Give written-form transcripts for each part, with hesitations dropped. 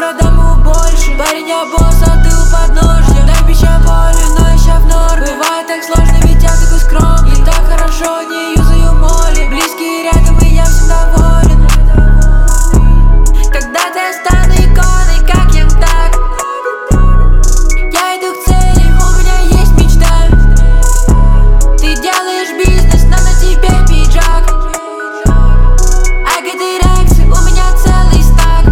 продам ему больше. Парень, я босс, а ты у подножья. Дай пища боли, но я ща в норме. Бывает так сложно, ведь я такой скромный. И так хорошо, не юзаю моли. Близкие рядом, и я всем доволен. Когда-то я стану иконой, как Янтак. Я иду к цели, у меня есть мечта. Ты делаешь бизнес, но на тебе пиджак. Агаты-рексы, у меня целый стак.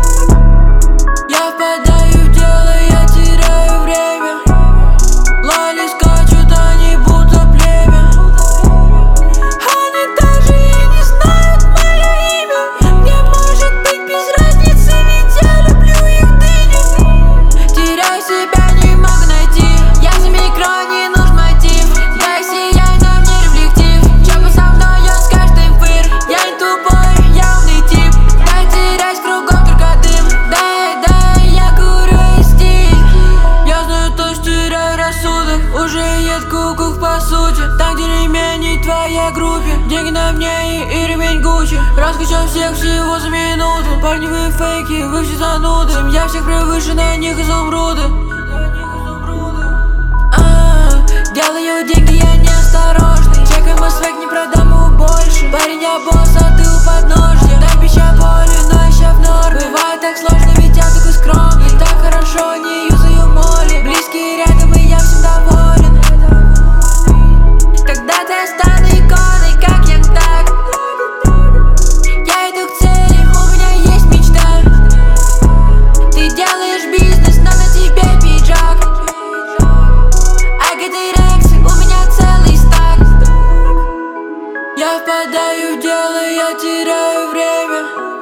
Я впадаю в дело, я теряю время. Лали скачут, они будто племя. Они даже и не знают мое имя. Мне может быть без разницы, ведь я люблю их дыню. Теряю себя, не могу найти. Я за микро, не нужен мотив. Дай сияй, но мне рефлектив. Чопа со мной, он скажет им фыр. Я не тупой, я умный тип. Дай терять кругом только дым. Дай, я курю и стиль. Я знаю то, что теряю рассудок. Уже едко кук по сути. Там, где ремень не твоя группе. Деньги на мне и ремень Гуччи. Раскачал всех всего за минуту. Парни, вы фейки, вы все зануды. Я всех превыше, на них изумруды. Делаю деньги, я неосторожный. Чекай мой свек, не продам ему больше. Парень, я босс, а ты у подножья. Дай пища боли, но я ща в норме. Бывает так сложно, ведь я такой скромный. И так хорошо, не юзаю моли. Близкие рядом, и я всем доволен. Когда-то я стану иконой, как Янтак. Я иду к цели, у меня есть мечта. Ты делаешь бизнес, но на тебе пиджак. Агаты-рексы, у меня целый стак. Я впадаю в дело, я теряю время.